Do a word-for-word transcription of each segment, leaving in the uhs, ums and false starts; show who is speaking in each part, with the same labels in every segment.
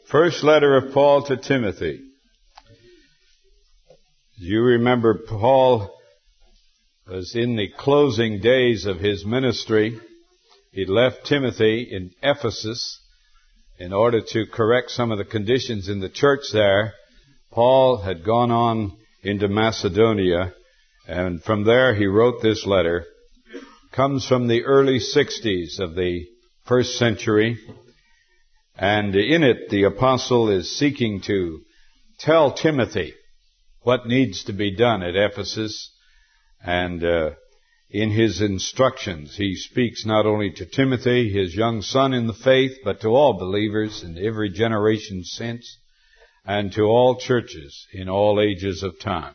Speaker 1: First letter of Paul to Timothy. You remember Paul was in the closing days of his ministry. He left Timothy in Ephesus in order to correct some of the conditions in the church there. Paul had gone on into Macedonia, and from there he wrote this letter. It comes from the early sixties of the first century. And in it, the apostle is seeking to tell Timothy what needs to be done at Ephesus. And uh, in his instructions, he speaks not only to Timothy, his young son in the faith, but to all believers in every generation since, and to all churches in all ages of time.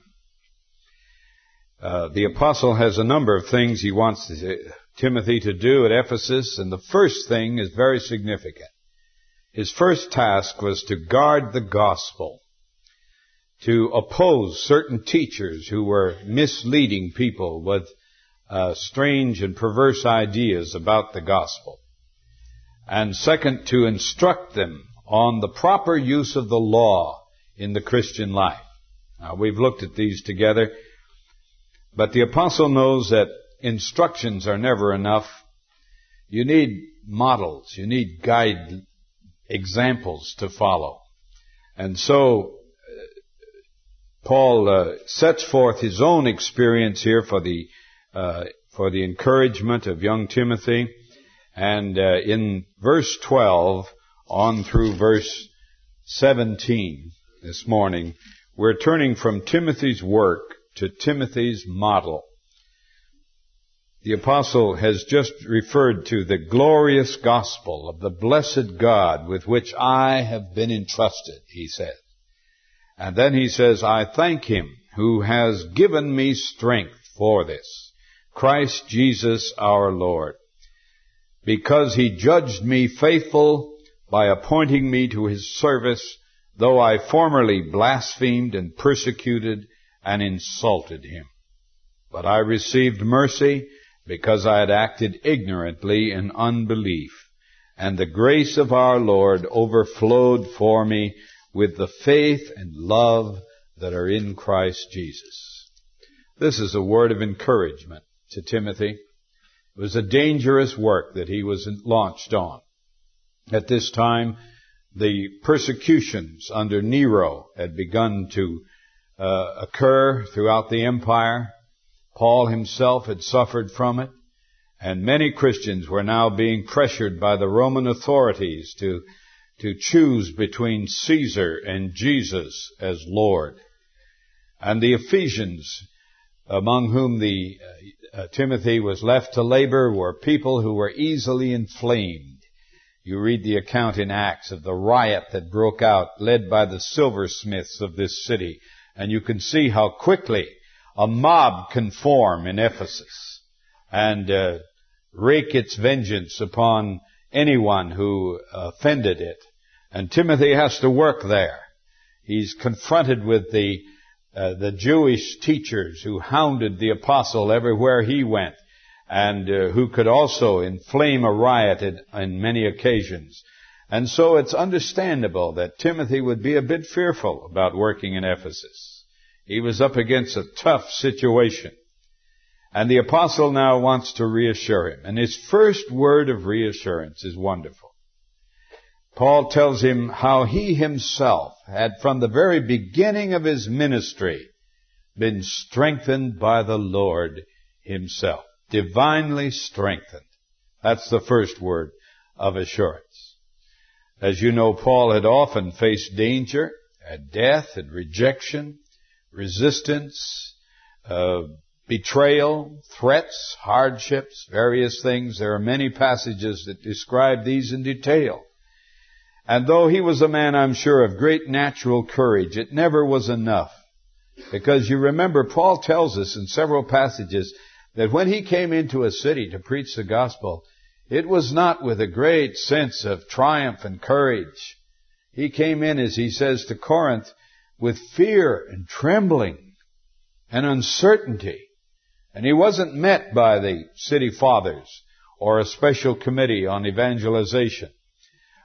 Speaker 1: Uh, the apostle has a number of things he wants to, Timothy to do at Ephesus, and the first thing is very significant. His first task was to guard the gospel, to oppose certain teachers who were misleading people with uh, strange and perverse ideas about the gospel. And second, to instruct them on the proper use of the law in the Christian life. Now, we've looked at these together, but the apostle knows that instructions are never enough. You need models, you need guide examples to follow. And so uh, Paul uh, sets forth his own experience here for the uh, for the encouragement of young Timothy. And uh, in verse twelve on through verse seventeen this morning, we're turning from Timothy's work to Timothy's model. The apostle has just referred to the glorious gospel of the blessed God with which I have been entrusted, he says. And then he says, I thank him who has given me strength for this, Christ Jesus our Lord, because he judged me faithful by appointing me to his service, though I formerly blasphemed and persecuted and insulted him. But I received mercy because I had acted ignorantly in unbelief, and the grace of our Lord overflowed for me with the faith and love that are in Christ Jesus. This is a word of encouragement to Timothy. It was a dangerous work that he was launched on. At this time, the persecutions under Nero had begun to uh, occur throughout the empire. Paul himself had suffered from it, and many Christians were now being pressured by the Roman authorities to, to choose between Caesar and Jesus as Lord. And the Ephesians, among whom the uh, Timothy was left to labor, were people who were easily inflamed. You read the account in Acts of the riot that broke out, led by the silversmiths of this city, and you can see how quickly a mob can form in Ephesus and uh, wreak its vengeance upon anyone who offended it. And Timothy has to work there. He's confronted with the uh, the Jewish teachers who hounded the apostle everywhere he went, and uh, who could also inflame a riot in, in many occasions. And so it's understandable that Timothy would be a bit fearful about working in Ephesus. He was up against a tough situation. And the apostle now wants to reassure him. And his first word of reassurance is wonderful. Paul tells him how he himself had, from the very beginning of his ministry, been strengthened by the Lord himself. Divinely strengthened. That's the first word of assurance. As you know, Paul had often faced danger, and death, and rejection, resistance, uh, betrayal, threats, hardships, various things. There are many passages that describe these in detail. And though he was a man, I'm sure, of great natural courage, it never was enough. Because you remember, Paul tells us in several passages that when he came into a city to preach the gospel, it was not with a great sense of triumph and courage. He came in, as he says to Corinth, with fear and trembling and uncertainty. And he wasn't met by the city fathers or a special committee on evangelization.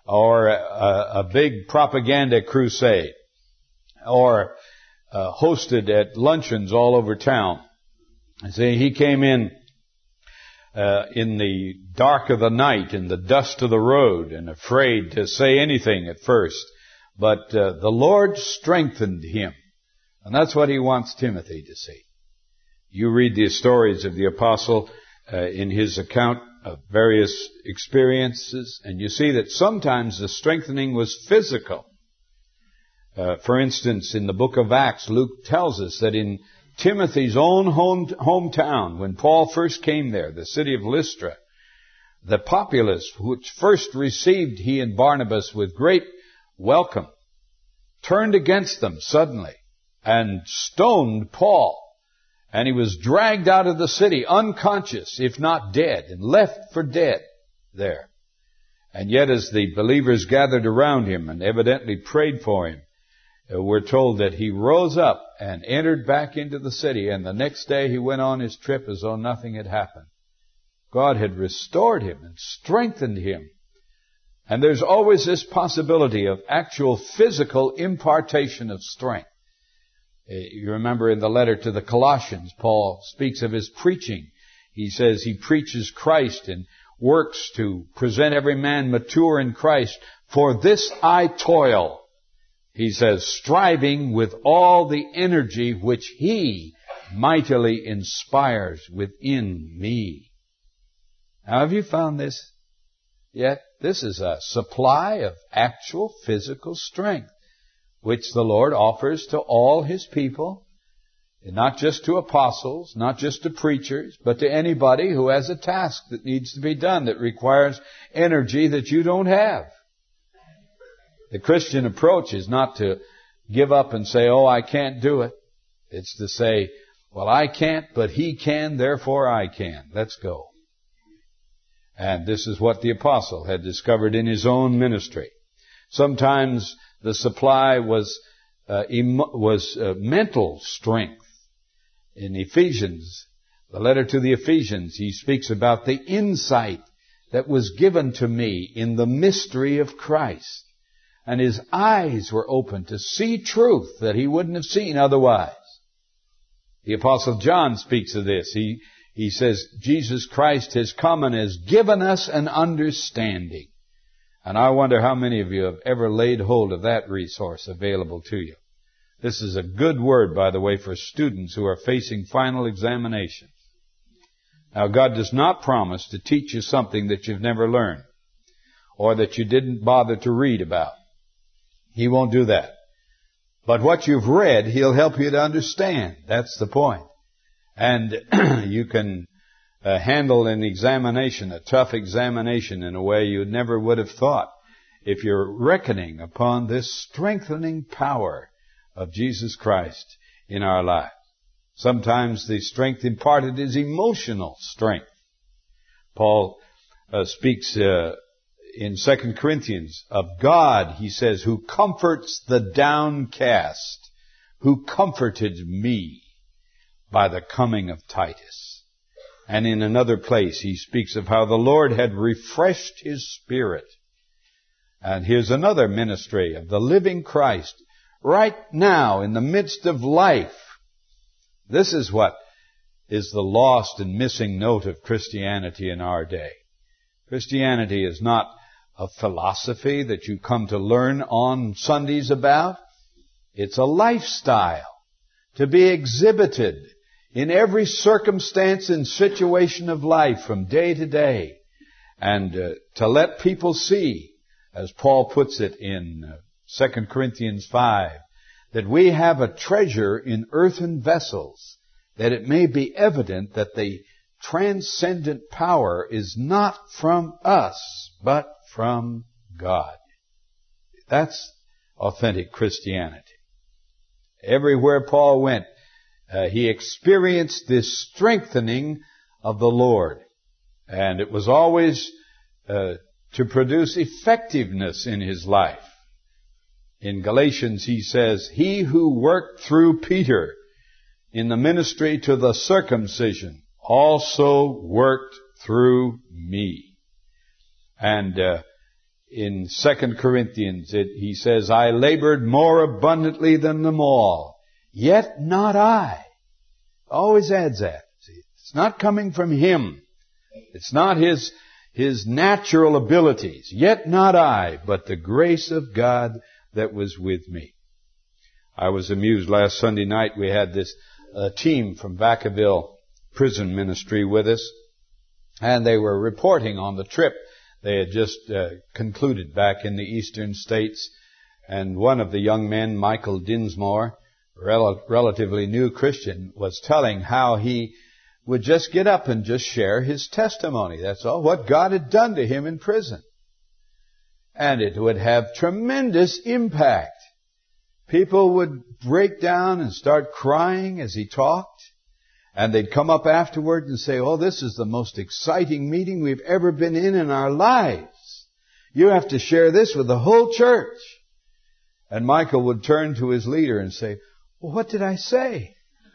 Speaker 1: or a, a big propaganda crusade, or uh, hosted at luncheons all over town. And see, he came in uh, in the dark of the night, in the dust of the road, and afraid to say anything at first. But uh, the Lord strengthened him. And that's what he wants Timothy to see. You read the stories of the apostle uh, in his account of various experiences, and you see that sometimes the strengthening was physical. Uh, for instance, in the book of Acts, Luke tells us that in Timothy's own home, hometown, when Paul first came there, the city of Lystra, the populace, which first received he and Barnabas with great welcome, turned against them suddenly and stoned Paul. And he was dragged out of the city unconscious, if not dead, and left for dead there. And yet as the believers gathered around him and evidently prayed for him, we're told that he rose up and entered back into the city, and the next day he went on his trip as though nothing had happened. God had restored him and strengthened him. And there's always this possibility of actual physical impartation of strength. You remember in the letter to the Colossians, Paul speaks of his preaching. He says he preaches Christ and works to present every man mature in Christ. For this I toil, he says, striving with all the energy which he mightily inspires within me. Now, have you found this yet? This is a supply of actual physical strength, which the Lord offers to all His people, and not just to apostles, not just to preachers, but to anybody who has a task that needs to be done that requires energy that you don't have. The Christian approach is not to give up and say, oh, I can't do it. It's to say, well, I can't, but He can, therefore I can. Let's go. And this is what the apostle had discovered in his own ministry. Sometimes the supply was uh, emo- was uh, mental strength. In Ephesians, the letter to the Ephesians, he speaks about the insight that was given to me in the mystery of Christ. And his eyes were open to see truth that he wouldn't have seen otherwise. The Apostle John speaks of this. He, he says, Jesus Christ has come and has given us an understanding. And I wonder how many of you have ever laid hold of that resource available to you. This is a good word, by the way, for students who are facing final examinations. Now, God does not promise to teach you something that you've never learned or that you didn't bother to read about. He won't do that. But what you've read, He'll help you to understand. That's the point. And you can uh, handle an examination, a tough examination, in a way you never would have thought if you're reckoning upon this strengthening power of Jesus Christ in our lives. Sometimes the strength imparted is emotional strength. Paul uh, speaks uh, in Second Corinthians of God, he says, who comforts the downcast, who comforted me by the coming of Titus. And in another place he speaks of how the Lord had refreshed his spirit. And here's another ministry of the living Christ right now in the midst of life. This is what is the lost and missing note of Christianity in our day. Christianity is not a philosophy that you come to learn on Sundays about. It's a lifestyle to be exhibited in every circumstance and situation of life from day to day, and uh, to let people see, as Paul puts it in uh, Second Corinthians five, that we have a treasure in earthen vessels, that it may be evident that the transcendent power is not from us, but from God. That's authentic Christianity. Everywhere Paul went, uh, he experienced this strengthening of the Lord. And it was always uh, to produce effectiveness in his life. In Galatians he says, he who worked through Peter in the ministry to the circumcision also worked through me. And uh, in Second Corinthians, it, he says, I labored more abundantly than them all, yet not I. Always adds that. See, it's not coming from him. It's not his, his natural abilities. Yet not I, but the grace of God that was with me. I was amused last Sunday night. We had this uh, team from Vacaville Prison Ministry with us, and they were reporting on the trip they had just uh, concluded back in the eastern states. And one of the young men, Michael Dinsmore, rel- relatively new Christian, was telling how he would just get up and just share his testimony. That's all, what God had done to him in prison. And it would have tremendous impact. People would break down and start crying as he talked. And they'd come up afterward and say, oh, this is the most exciting meeting we've ever been in in our lives. You have to share this with the whole church. And Michael would turn to his leader and say, well, what did I say?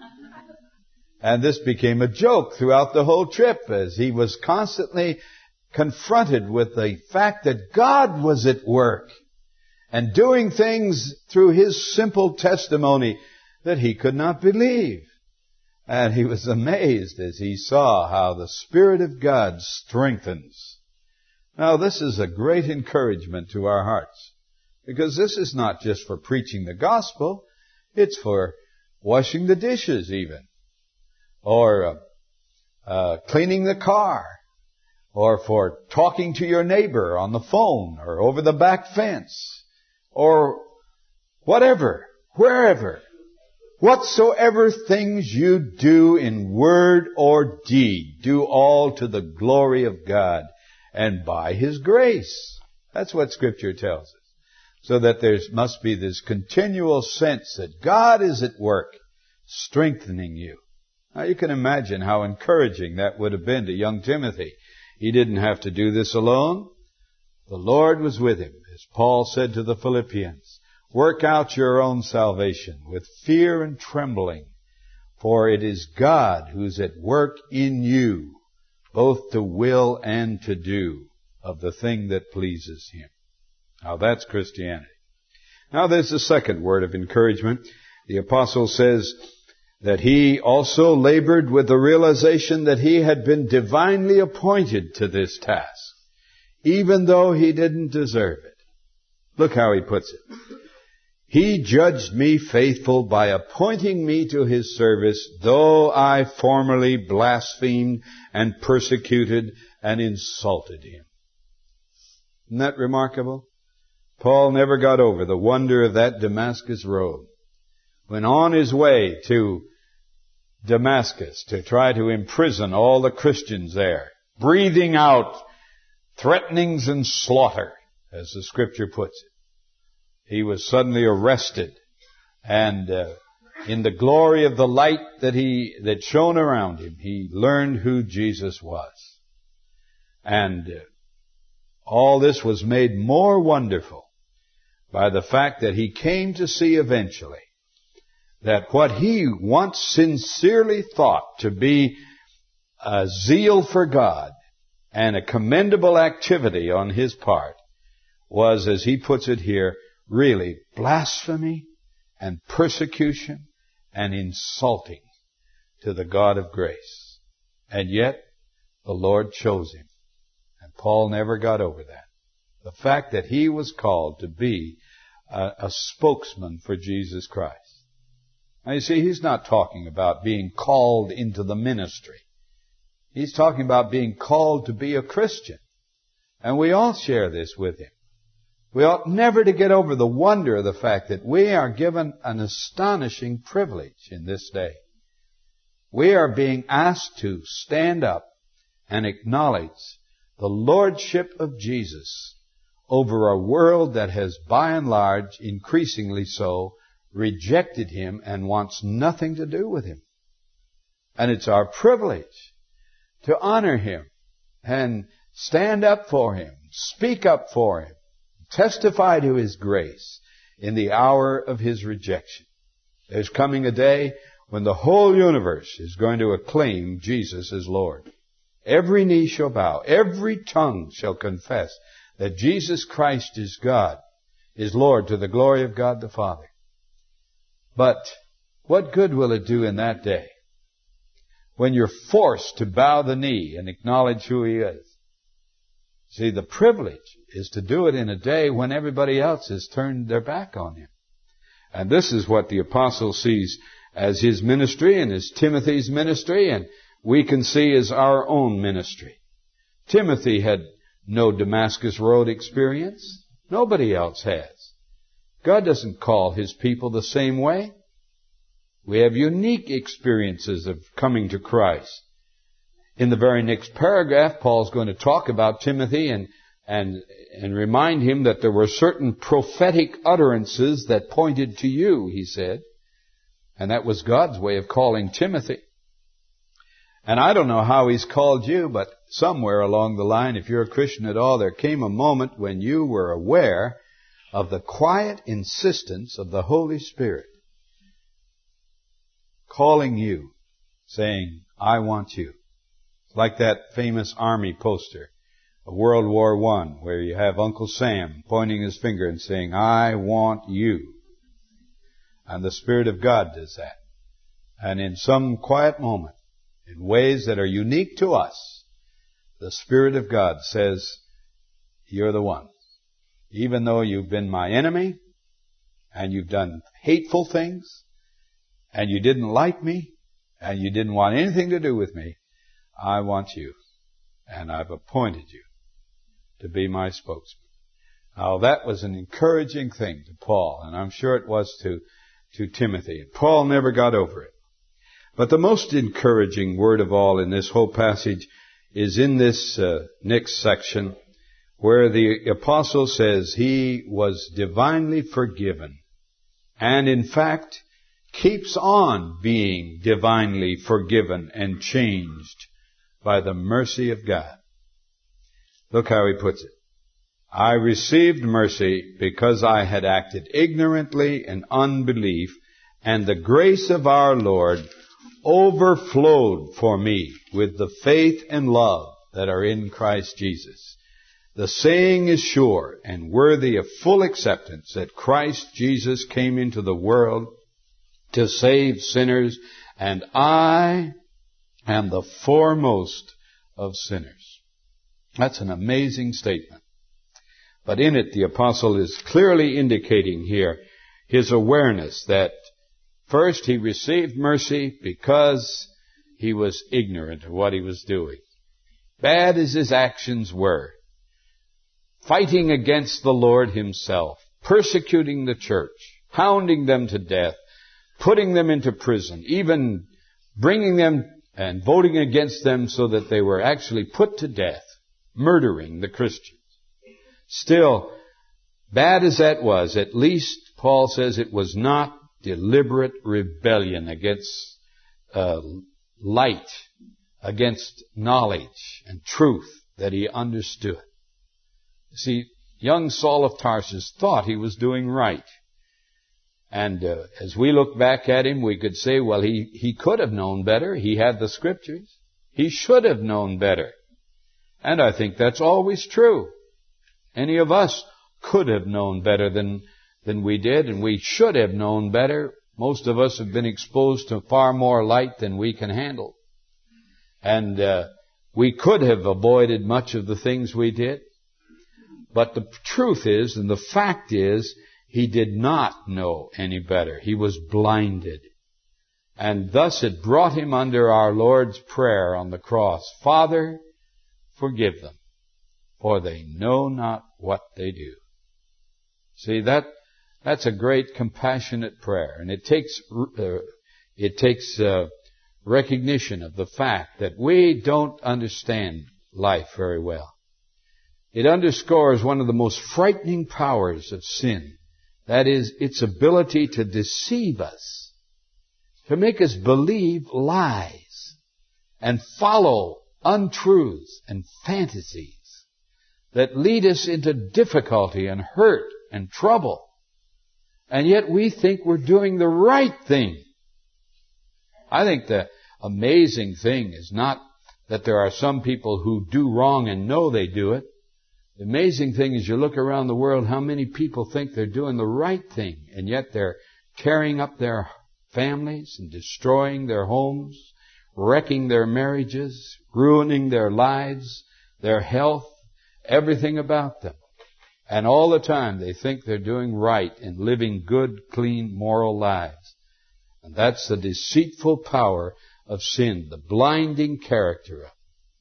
Speaker 1: And this became a joke throughout the whole trip as he was constantly confronted with the fact that God was at work and doing things through his simple testimony that he could not believe. And he was amazed as he saw how the Spirit of God strengthens. Now, this is a great encouragement to our hearts, because this is not just for preaching the gospel, it's for washing the dishes even, or uh, uh, cleaning the car, or for talking to your neighbor on the phone, or over the back fence, or whatever, wherever. Whatsoever things you do in word or deed, do all to the glory of God and by His grace. That's what Scripture tells us. So that there must be this continual sense that God is at work, strengthening you. Now you can imagine how encouraging that would have been to young Timothy. He didn't have to do this alone. The Lord was with him, as Paul said to the Philippians. Work out your own salvation with fear and trembling, for it is God who's at work in you, both to will and to do of the thing that pleases Him. Now that's Christianity. Now there's the second word of encouragement. The apostle says that he also labored with the realization that he had been divinely appointed to this task, even though he didn't deserve it. Look how he puts it. He judged me faithful by appointing me to His service, though I formerly blasphemed and persecuted and insulted Him. Isn't that remarkable? Paul never got over the wonder of that Damascus road. When on his way to Damascus to try to imprison all the Christians there, breathing out threatenings and slaughter, as the Scripture puts it, he was suddenly arrested, and uh, in the glory of the light that he that shone around him, he learned who Jesus was. And uh, all this was made more wonderful by the fact that he came to see eventually that what he once sincerely thought to be a zeal for God and a commendable activity on his part was, as he puts it here, really blasphemy and persecution and insulting to the God of grace. And yet, the Lord chose him. And Paul never got over that. The fact that he was called to be a, a spokesman for Jesus Christ. Now you see, he's not talking about being called into the ministry. He's talking about being called to be a Christian. And we all share this with him. We ought never to get over the wonder of the fact that we are given an astonishing privilege in this day. We are being asked to stand up and acknowledge the lordship of Jesus over a world that has, by and large, increasingly so, rejected Him and wants nothing to do with Him. And it's our privilege to honor Him and stand up for Him, speak up for Him, testify to His grace in the hour of His rejection. There's coming a day when the whole universe is going to acclaim Jesus as Lord. Every knee shall bow, every tongue shall confess that Jesus Christ is God, is Lord, to the glory of God the Father. But what good will it do in that day when you're forced to bow the knee and acknowledge who He is? See, the privilege is to do it in a day when everybody else has turned their back on Him. And this is what the apostle sees as his ministry and as Timothy's ministry, and we can see as our own ministry. Timothy had no Damascus Road experience. Nobody else has. God doesn't call His people the same way. We have unique experiences of coming to Christ. In the very next paragraph, Paul's going to talk about Timothy and, and, and remind him that there were certain prophetic utterances that pointed to you, he said. And that was God's way of calling Timothy. And I don't know how He's called you, but somewhere along the line, if you're a Christian at all, there came a moment when you were aware of the quiet insistence of the Holy Spirit calling you, saying, I want you. Like that famous army poster of World War One, where you have Uncle Sam pointing his finger and saying, I want you. And the Spirit of God does that. And in some quiet moment, in ways that are unique to us, the Spirit of God says, you're the one. Even though you've been my enemy, and you've done hateful things, and you didn't like me, and you didn't want anything to do with me, I want you, and I've appointed you to be my spokesman. Now that was an encouraging thing to Paul, and I'm sure it was to, to Timothy. Paul never got over it. But the most encouraging word of all in this whole passage is in this uh, next section, where the apostle says he was divinely forgiven, and in fact keeps on being divinely forgiven and changed by the mercy of God. Look how he puts it. I received mercy because I had acted ignorantly in unbelief, and the grace of our Lord overflowed for me with the faith and love that are in Christ Jesus. The saying is sure and worthy of full acceptance that Christ Jesus came into the world to save sinners, and I am the foremost of sinners. That's an amazing statement. But in it, the apostle is clearly indicating here his awareness that first he received mercy because he was ignorant of what he was doing. Bad as his actions were, fighting against the Lord Himself, persecuting the church, hounding them to death, putting them into prison, even bringing them and voting against them so that they were actually put to death, murdering the Christians. Still, bad as that was, at least Paul says it was not deliberate rebellion against uh, light, against knowledge and truth that he understood. See, young Saul of Tarsus thought he was doing right. And uh, as we look back at him, we could say, well, he, he could have known better. He had the Scriptures. He should have known better. And I think that's always true. Any of us could have known better than, than we did, and we should have known better. Most of us have been exposed to far more light than we can handle. And uh, we could have avoided much of the things we did. But the truth is, and the fact is, he did not know any better. He was blinded. And thus it brought him under our Lord's prayer on the cross. Father, forgive them, for they know not what they do. See, that that's a great compassionate prayer. And it takes uh, it takes uh, recognition of the fact that we don't understand life very well. It underscores one of the most frightening powers of sin. That is, its ability to deceive us, to make us believe lies and follow untruths and fantasies that lead us into difficulty and hurt and trouble. And yet we think we're doing the right thing. I think the amazing thing is not that there are some people who do wrong and know they do it. The amazing thing is you look around the world, how many people think they're doing the right thing, and yet they're tearing up their families and destroying their homes, wrecking their marriages, ruining their lives, their health, everything about them. And all the time they think they're doing right and living good, clean, moral lives. And that's the deceitful power of sin, the blinding character of it.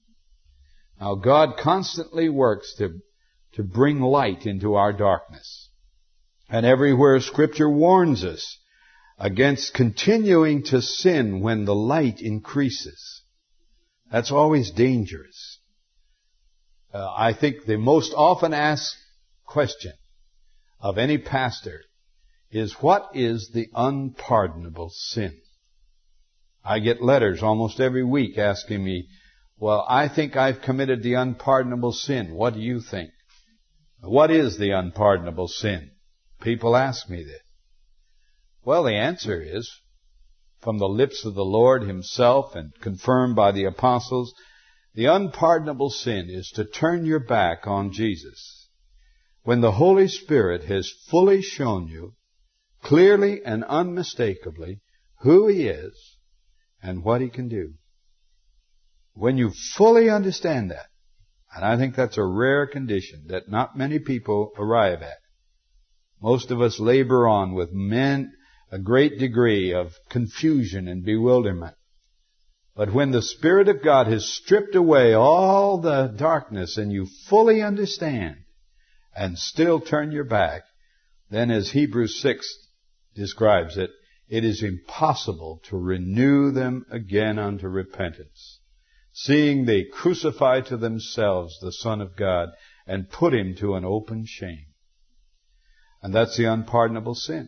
Speaker 1: Now God constantly works to, to bring light into our darkness. And everywhere Scripture warns us against continuing to sin when the light increases. That's always dangerous. Uh, I think the most often asked question of any pastor is, what is the unpardonable sin? I get letters almost every week asking me, well, I think I've committed the unpardonable sin. What do you think? What is the unpardonable sin? People ask me this. Well, the answer is, from the lips of the Lord Himself and confirmed by the apostles, the unpardonable sin is to turn your back on Jesus. When the Holy Spirit has fully shown you, clearly and unmistakably, who He is and what He can do. When you fully understand that, and I think that's a rare condition that not many people arrive at. Most of us labor on with men, a great degree of confusion and bewilderment. But when the Spirit of God has stripped away all the darkness and you fully understand and still turn your back, then as Hebrews six describes it, it is impossible to renew them again unto repentance, seeing they crucify to themselves the Son of God and put Him to an open shame. And that's the unpardonable sin.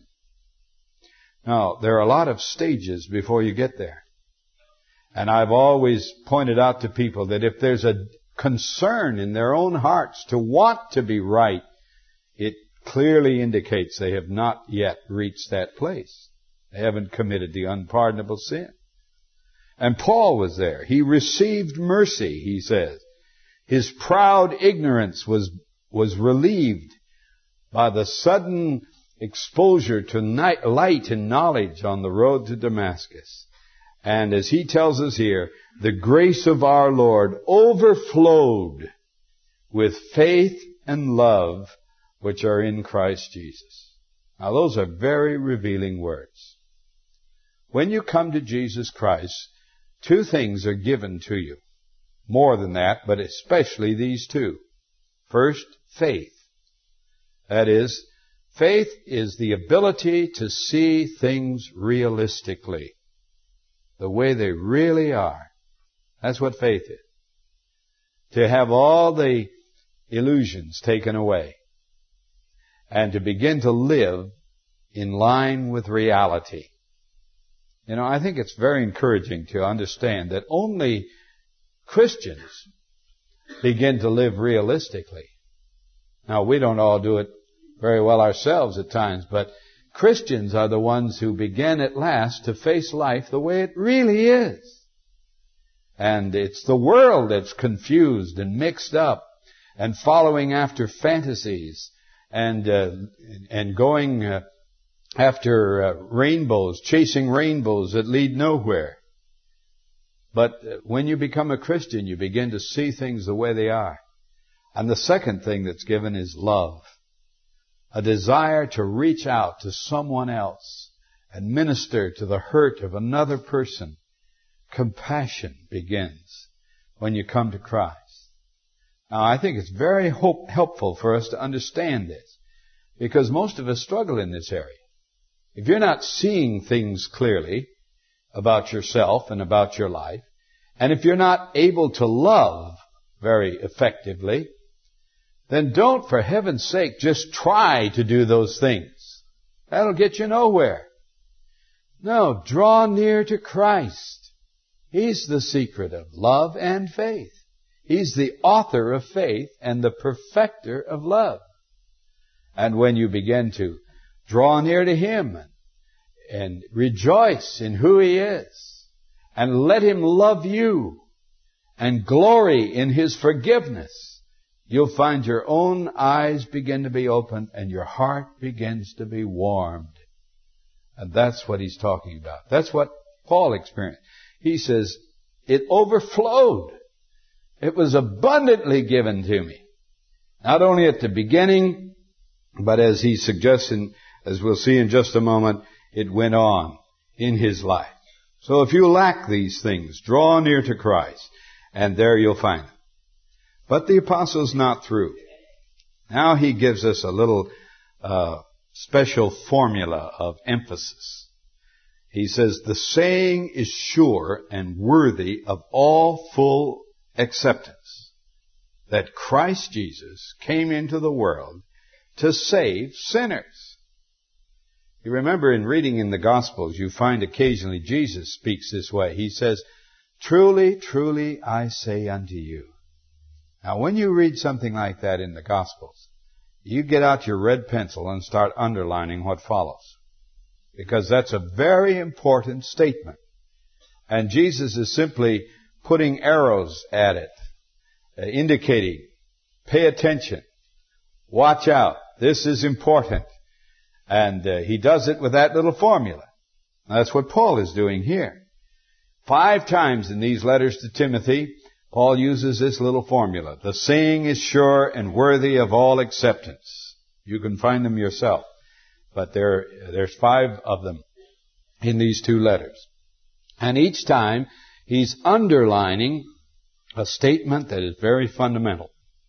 Speaker 1: Now, there are a lot of stages before you get there. And I've always pointed out to people that if there's a concern in their own hearts to want to be right, it clearly indicates they have not yet reached that place. They haven't committed the unpardonable sin. And Paul was there. He received mercy, he says. His proud ignorance was, was relieved by the sudden exposure to night, light and knowledge on the road to Damascus. And as he tells us here, the grace of our Lord overflowed with faith and love which are in Christ Jesus. Now those are very revealing words. When you come to Jesus Christ, two things are given to you. More than that, but especially these two. First, faith. That is, faith is the ability to see things realistically, the way they really are. That's what faith is. To have all the illusions taken away and to begin to live in line with reality. You know, I think it's very encouraging to understand that only Christians begin to live realistically. Now, we don't all do it very well ourselves at times, but Christians are the ones who begin at last to face life the way it really is. And it's the world that's confused and mixed up and following after fantasies and uh, and going uh, after uh, rainbows, chasing rainbows that lead nowhere. But when you become a Christian, you begin to see things the way they are. And the second thing that's given is love. A desire to reach out to someone else and minister to the hurt of another person. Compassion begins when you come to Christ. Now, I think it's very hope, helpful for us to understand this, because most of us struggle in this area. If you're not seeing things clearly about yourself and about your life, and if you're not able to love very effectively, then don't, for heaven's sake, just try to do those things. That'll get you nowhere. No, draw near to Christ. He's the secret of love and faith. He's the author of faith and the perfecter of love. And when you begin to draw near to Him and, and rejoice in who He is and let Him love you and glory in His forgiveness, you'll find your own eyes begin to be opened and your heart begins to be warmed. And that's what he's talking about. That's what Paul experienced. He says, it overflowed. It was abundantly given to me. Not only at the beginning, but as he suggests, in, as we'll see in just a moment, it went on in his life. So if you lack these things, draw near to Christ, and there you'll find them. But the apostle's not through. Now he gives us a little uh, special formula of emphasis. He says, the saying is sure and worthy of all full acceptance, that Christ Jesus came into the world to save sinners. You remember in reading in the Gospels, you find occasionally Jesus speaks this way. He says, truly, truly, I say unto you. Now, when you read something like that in the Gospels, you get out your red pencil and start underlining what follows. Because that's a very important statement. And Jesus is simply putting arrows at it, uh, indicating, pay attention, watch out, this is important. And uh, he does it with that little formula. That's what Paul is doing here. Five times in these letters to Timothy, Paul uses this little formula. The saying is sure and worthy of all acceptance. You can find them yourself. But there, there's five of them in these two letters. And each time, he's underlining a statement that is very fundamental.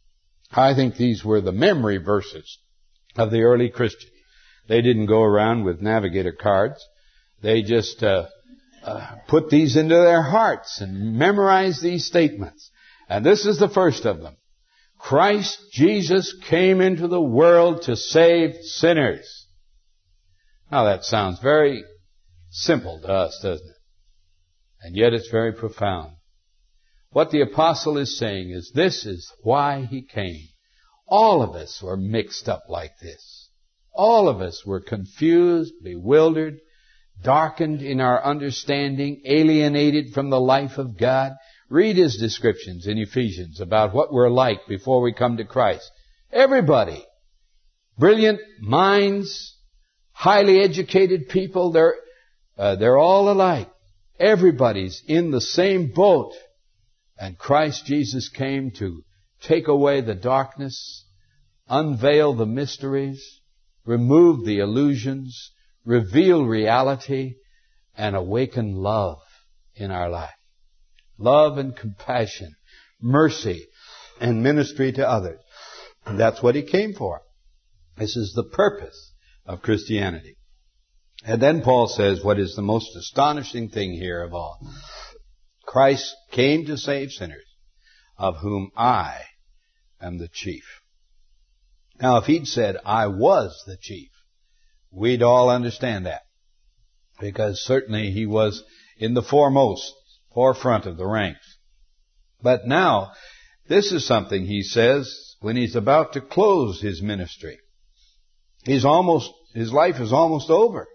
Speaker 1: I think these were the memory verses of the early Christians. They didn't go around with navigator cards. They just uh, uh, put these into their hearts and memorized these statements. And this is the first of them. Christ Jesus came into the world to save sinners. Now that sounds very simple to us, doesn't it? And yet it's very profound. What the apostle is saying is this is why he came. All of us were mixed up like this. All of us were confused, bewildered, darkened in our understanding, alienated from the life of God. Read his descriptions in Ephesians about what we're like before we come to Christ. Everybody. Brilliant minds, highly educated people, they're, uh, they're all alike. Everybody's in the same boat. And Christ Jesus came to take away the darkness, unveil the mysteries, remove the illusions, reveal reality, and awaken love in our life. Love and compassion, mercy, and ministry to others. And that's what he came for. This is the purpose of Christianity. And then Paul says what is the most astonishing thing here of all. Christ came to save sinners, of whom I am the chief. Now, if he'd said, I was the chief, we'd all understand that. Because certainly he was in the foremost, forefront of the ranks. But now, this is something he says when he's about to close his ministry. He's almost, his life is almost over.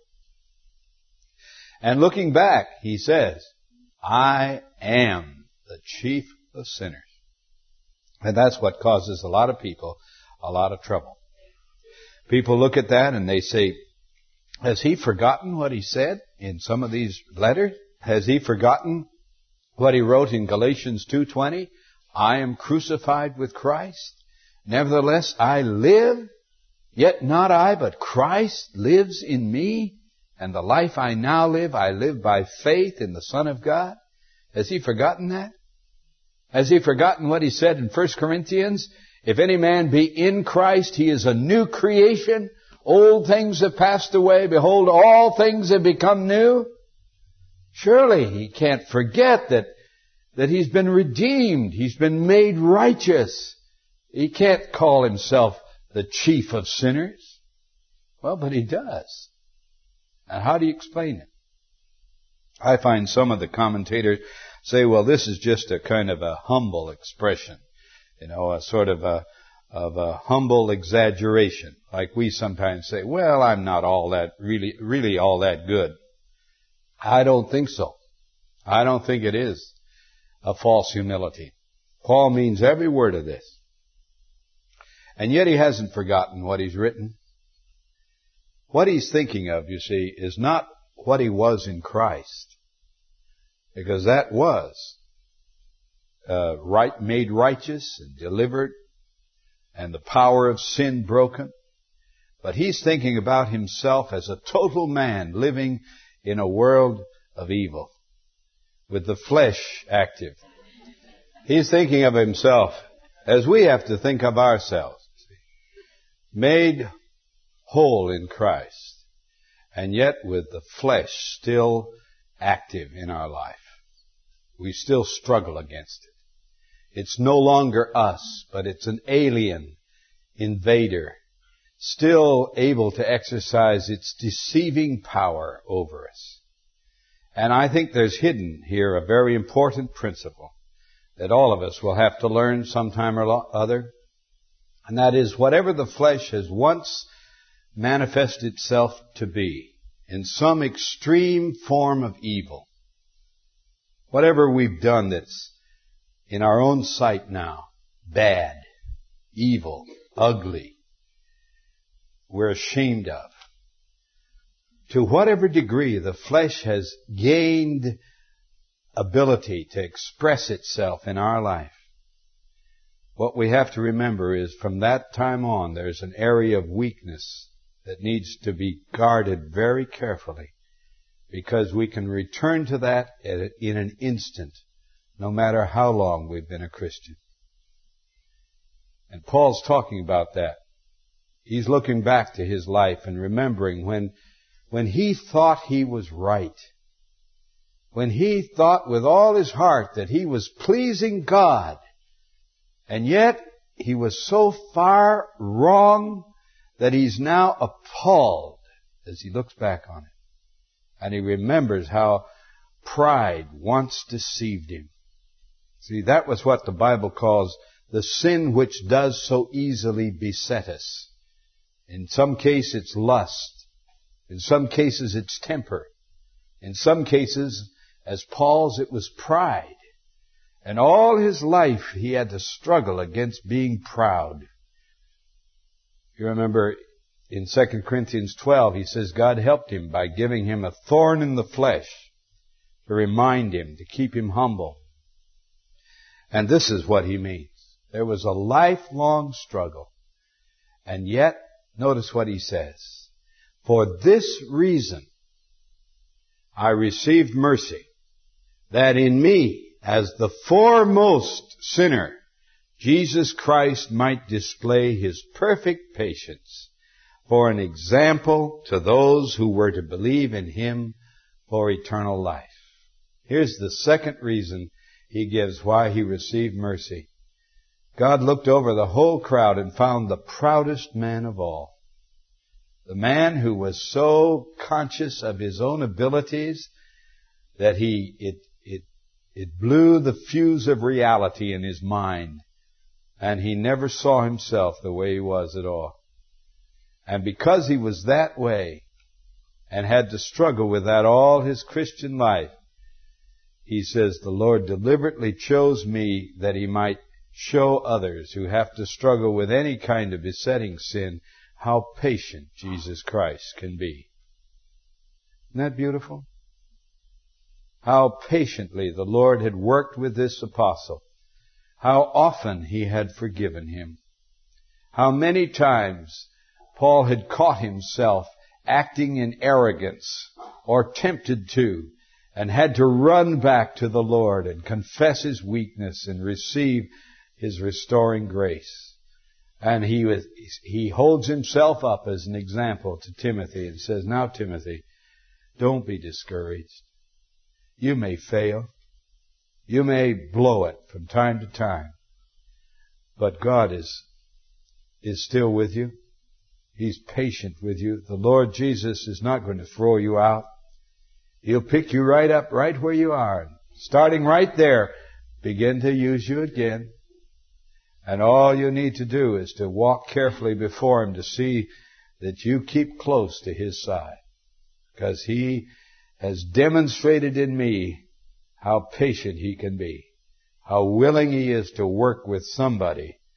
Speaker 1: And looking back, he says, I am the chief of sinners. And that's what causes a lot of people a lot of trouble. People look at that and they say, has he forgotten what he said in some of these letters? Has he forgotten what he wrote in Galatians two twenty? I am crucified with Christ. Nevertheless, I live, yet not I, but Christ lives in me. And the life I now live, I live by faith in the Son of God. Has he forgotten that? Has he forgotten what he said in First Corinthians? If any man be in Christ, he is a new creation. Old things have passed away. Behold, all things have become new. Surely he can't forget that, that he's been redeemed. He's been made righteous. He can't call himself the chief of sinners. Well, but he does. And how do you explain it? I find some of the commentators say, well, this is just a kind of a humble expression. You know, a sort of a, of a humble exaggeration. Like we sometimes say, well, I'm not all that, really, really all that good. I don't think so. I don't think it is a false humility. Paul means every word of this. And yet he hasn't forgotten what he's written. What he's thinking of, you see, is not what he was in Christ, because that was uh, right, made righteous and delivered, and the power of sin broken. But he's thinking about himself as a total man living in a world of evil, with the flesh active. He's thinking of himself as we have to think of ourselves, made whole in Christ, and yet with the flesh still active in our life. We still struggle against it. It's no longer us, but it's an alien invader, still able to exercise its deceiving power over us. And I think there's hidden here a very important principle that all of us will have to learn sometime or other, and that is whatever the flesh has once manifested itself to be in some extreme form of evil, whatever we've done that's in our own sight now bad, evil, ugly, we're ashamed of, to whatever degree the flesh has gained ability to express itself in our life, what we have to remember is from that time on there's an area of weakness that needs to be guarded very carefully, because we can return to that in an instant, no matter how long we've been a Christian. And Paul's talking about that. He's looking back to his life and remembering when, when he thought he was right, when he thought with all his heart that he was pleasing God, and yet he was so far wrong that he's now appalled as he looks back on it. And he remembers how pride once deceived him. See, that was what the Bible calls the sin which does so easily beset us. In some case it's lust. In some cases it's temper. In some cases, as Paul's, it was pride. And all his life he had to struggle against being proud. You remember in Second Corinthians twelve, he says God helped him by giving him a thorn in the flesh to remind him, to keep him humble. And this is what he means. There was a lifelong struggle. And yet, notice what he says. For this reason, I received mercy, that in me, as the foremost sinner, Jesus Christ might display his perfect patience for an example to those who were to believe in him for eternal life. Here's the second reason he gives why he received mercy. God looked over the whole crowd and found the proudest man of all. The man who was so conscious of his own abilities that he, it, it, it blew the fuse of reality in his mind. And he never saw himself the way he was at all. And because he was that way and had to struggle with that all his Christian life, he says, the Lord deliberately chose me that he might show others who have to struggle with any kind of besetting sin how patient Jesus Christ can be. Isn't that beautiful? How patiently the Lord had worked with this apostle. How often he had forgiven him. How many times Paul had caught himself acting in arrogance or tempted to, and had to run back to the Lord and confess his weakness and receive his restoring grace. And he was, he holds himself up as an example to Timothy and says, now Timothy, don't be discouraged. You may fail. You may blow it from time to time. But God is, is still with you. He's patient with you. The Lord Jesus is not going to throw you out. He'll pick you right up, right where you are. Starting right there, begin to use you again. And all you need to do is to walk carefully before Him to see that you keep close to His side. Because He has demonstrated in me how patient He can be. How willing He is to work with somebody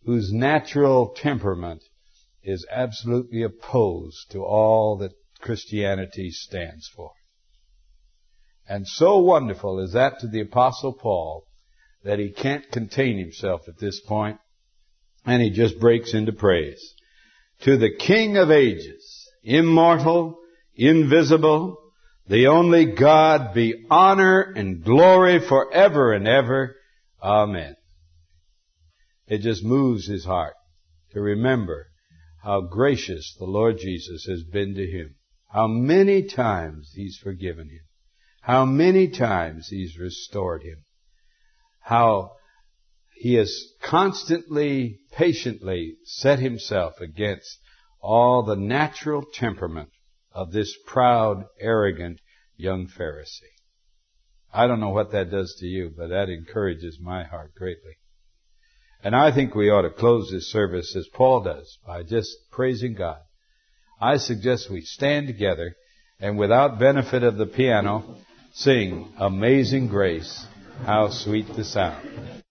Speaker 1: whose natural temperament is absolutely opposed to all that Christianity stands for. And so wonderful is that to the Apostle Paul that he can't contain himself at this point, and he just breaks into praise. To the King of ages, immortal, invisible, the only God, be honor and glory forever and ever. Amen. It just moves his heart to remember how gracious the Lord Jesus has been to him. How many times he's forgiven him. How many times he's restored him. How he has constantly, patiently set himself against all the natural temperament of this proud, arrogant young Pharisee. I don't know what that does to you, but that encourages my heart greatly. And I think we ought to close this service as Paul does, by just praising God. I suggest we stand together and without benefit of the piano, sing Amazing Grace, how sweet the sound.